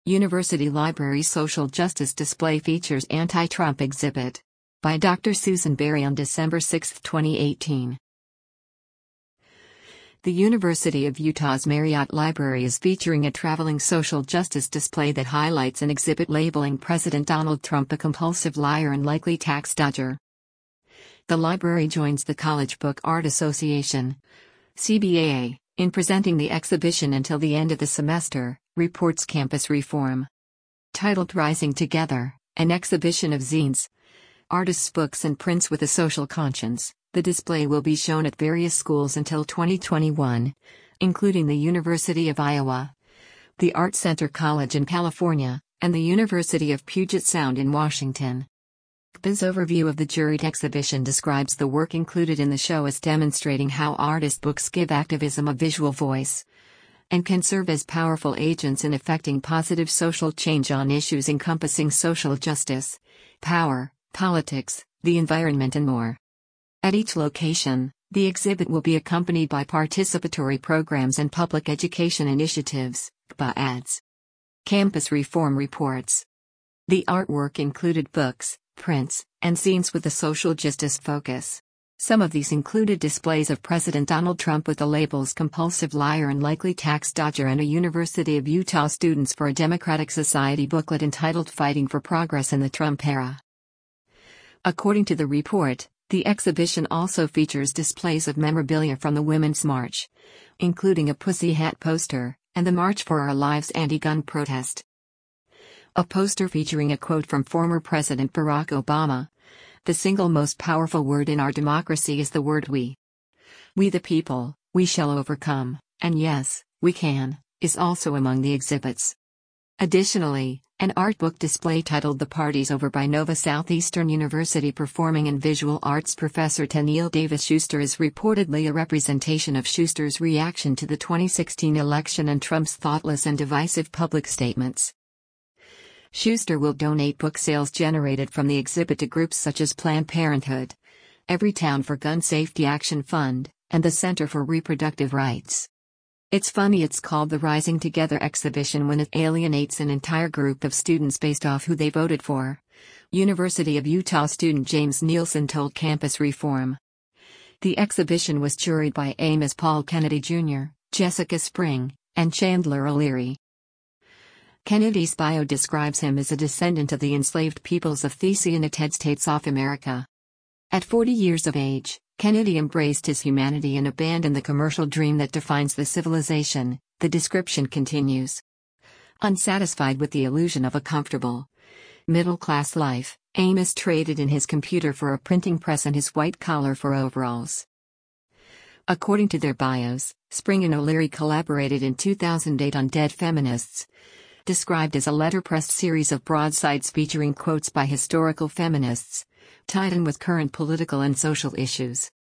University Library Social Justice Display features Anti-Trump exhibit. By Dr. Susan Berry on December 6, 2018. The University of Utah's Marriott Library is featuring a traveling social justice display that highlights an exhibit labeling President Donald Trump a compulsive liar and likely tax dodger. The library joins the College Book Art Association, CBAA, in presenting the exhibition until the end of the semester, reports Campus Reform. Titled Rising Together, an exhibition of zines, artists' books and prints with a social conscience, the display will be shown at various schools until 2021, including the University of Iowa, the Art Center College in California, and the University of Puget Sound in Washington. CBA's overview of the juried exhibition describes the work included in the show as demonstrating how artist books give activism a visual voice and can serve as powerful agents in effecting positive social change on issues encompassing social justice, power, politics, the environment and more. At each location, the exhibit will be accompanied by participatory programs and public education initiatives, CBA adds. Campus Reform reports. The artwork included books, prints, and zines with a social justice focus. Some of these included displays of President Donald Trump with the labels Compulsive Liar and Likely Tax Dodger and a University of Utah Students for a Democratic Society booklet entitled Fighting for Progress in the Trump Era. According to the report, the exhibition also features displays of memorabilia from the Women's March, including a Pussy Hat poster, and the March for Our Lives anti-gun protest. A poster featuring a quote from former President Barack Obama: "The single most powerful word in our democracy is the word we. We the people, we shall overcome, and yes, we can," is also among the exhibits. Additionally, an art book display titled The Party's Over by Nova Southeastern University Performing and Visual Arts professor Tennille Davis Schuster is reportedly a representation of Schuster's reaction to the 2016 election and Trump's thoughtless and divisive public statements. Schuster will donate book sales generated from the exhibit to groups such as Planned Parenthood, Everytown for Gun Safety Action Fund, and the Center for Reproductive Rights. It's funny it's called the Rising Together exhibition when it alienates an entire group of students based off who they voted for, University of Utah student James Nielsen told Campus Reform. The exhibition was juried by Amos Paul Kennedy Jr., Jessica Spring, and Chandler O'Leary. Kennedy's bio describes him as a descendant of the enslaved peoples of Thessaloniki States of America. At 40 years of age, Kennedy embraced his humanity and abandoned the commercial dream that defines the civilization, the description continues. Unsatisfied with the illusion of a comfortable, middle-class life, Amos traded in his computer for a printing press and his white collar for overalls. According to their bios, Spring and O'Leary collaborated in 2008 on Dead Feminists, described as a letterpressed series of broadsides featuring quotes by historical feminists, tied in with current political and social issues.